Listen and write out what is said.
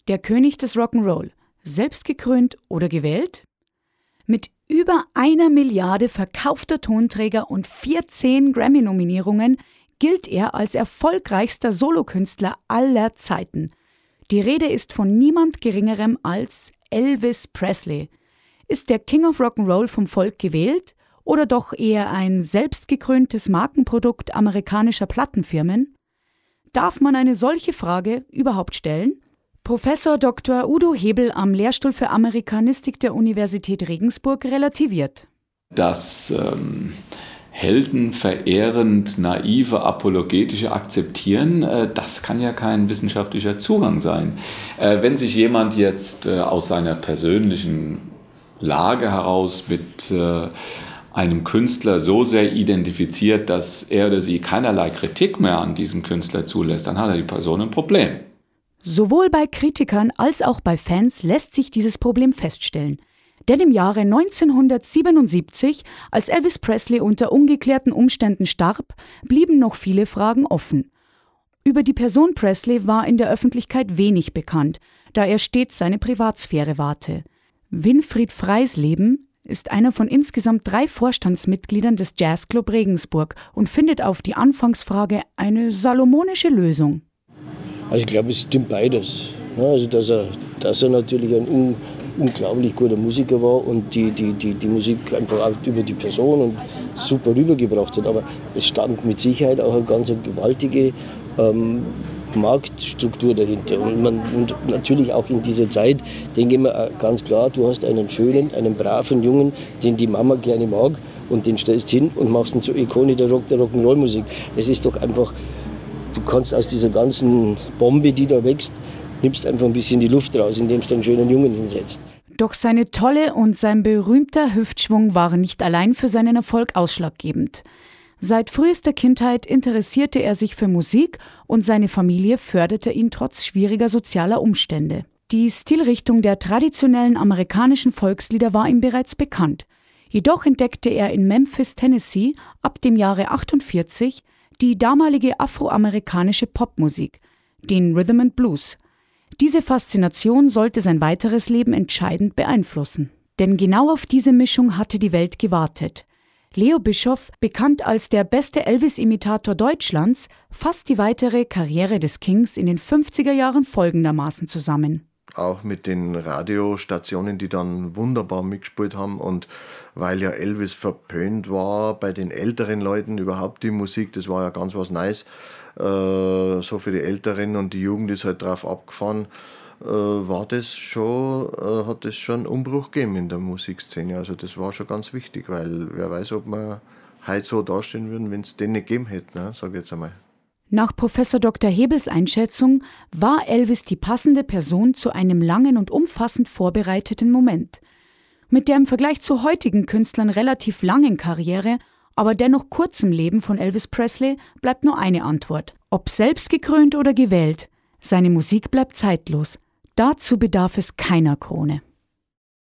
Der König des Rock'n'Roll, selbst gekrönt oder gewählt? Mit über 1 Milliarde verkaufter Tonträger und 14 Grammy-Nominierungen gilt er als erfolgreichster Solokünstler aller Zeiten. Die Rede ist von niemand Geringerem als Elvis Presley. Ist der King of Rock'n'Roll vom Volk gewählt oder doch eher ein selbstgekröntes Markenprodukt amerikanischer Plattenfirmen? Darf man eine solche Frage überhaupt stellen? Professor Dr. Udo Hebel am Lehrstuhl für Amerikanistik der Universität Regensburg relativiert. Das heldenverehrend naive, apologetische Akzeptieren, das kann ja kein wissenschaftlicher Zugang sein. Wenn sich jemand jetzt aus seiner persönlichen Lage heraus mit einem Künstler so sehr identifiziert, dass er oder sie keinerlei Kritik mehr an diesem Künstler zulässt, dann hat die Person ein Problem. Sowohl bei Kritikern als auch bei Fans lässt sich dieses Problem feststellen. Denn im Jahre 1977, als Elvis Presley unter ungeklärten Umständen starb, blieben noch viele Fragen offen. Über die Person Presley war in der Öffentlichkeit wenig bekannt, da er stets seine Privatsphäre wahrte. Winfried Freisleben ist einer von insgesamt 3 Vorstandsmitgliedern des Jazzclub Regensburg und findet auf die Anfangsfrage eine salomonische Lösung. Also ich glaube, es stimmt beides. Also dass er natürlich ein unglaublich guter Musiker war und die Musik einfach auch über die Person und super rübergebracht hat. Aber es stand mit Sicherheit auch eine ganz gewaltige Marktstruktur dahinter. Und natürlich auch in dieser Zeit, denke ich mir ganz klar, du hast einen schönen, einen braven Jungen, den die Mama gerne mag und den stellst hin und machst ihn zur Ikone der Rock'n'Roll-Musik. Das ist doch einfach, du kannst aus dieser ganzen Bombe, die da wächst, nimmst einfach ein bisschen die Luft raus, indem du einen schönen Jungen hinsetzt. Doch seine Tolle und sein berühmter Hüftschwung waren nicht allein für seinen Erfolg ausschlaggebend. Seit frühester Kindheit interessierte er sich für Musik und seine Familie förderte ihn trotz schwieriger sozialer Umstände. Die Stilrichtung der traditionellen amerikanischen Volkslieder war ihm bereits bekannt. Jedoch entdeckte er in Memphis, Tennessee, ab dem Jahre 1948 die damalige afroamerikanische Popmusik, den Rhythm and Blues. Diese Faszination sollte sein weiteres Leben entscheidend beeinflussen. Denn genau auf diese Mischung hatte die Welt gewartet. Leo Bischoff, bekannt als der beste Elvis-Imitator Deutschlands, fasst die weitere Karriere des Kings in den 50er Jahren folgendermaßen zusammen. Auch mit den Radiostationen, die dann wunderbar mitgespielt haben. Und weil ja Elvis verpönt war bei den älteren Leuten, überhaupt die Musik, das war ja ganz was Neues. So für die Älteren und die Jugend ist halt drauf abgefahren, hat das schon einen Umbruch gegeben in der Musikszene. Also das war schon ganz wichtig, weil wer weiß, ob wir heute so dastehen würden, wenn es den nicht gegeben hätte, ne? Sage ich jetzt einmal. Nach Professor Dr. Hebels Einschätzung war Elvis die passende Person zu einem langen und umfassend vorbereiteten Moment. Mit der im Vergleich zu heutigen Künstlern relativ langen Karriere, aber dennoch kurzem Leben von Elvis Presley bleibt nur eine Antwort. Ob selbst gekrönt oder gewählt, seine Musik bleibt zeitlos. Dazu bedarf es keiner Krone.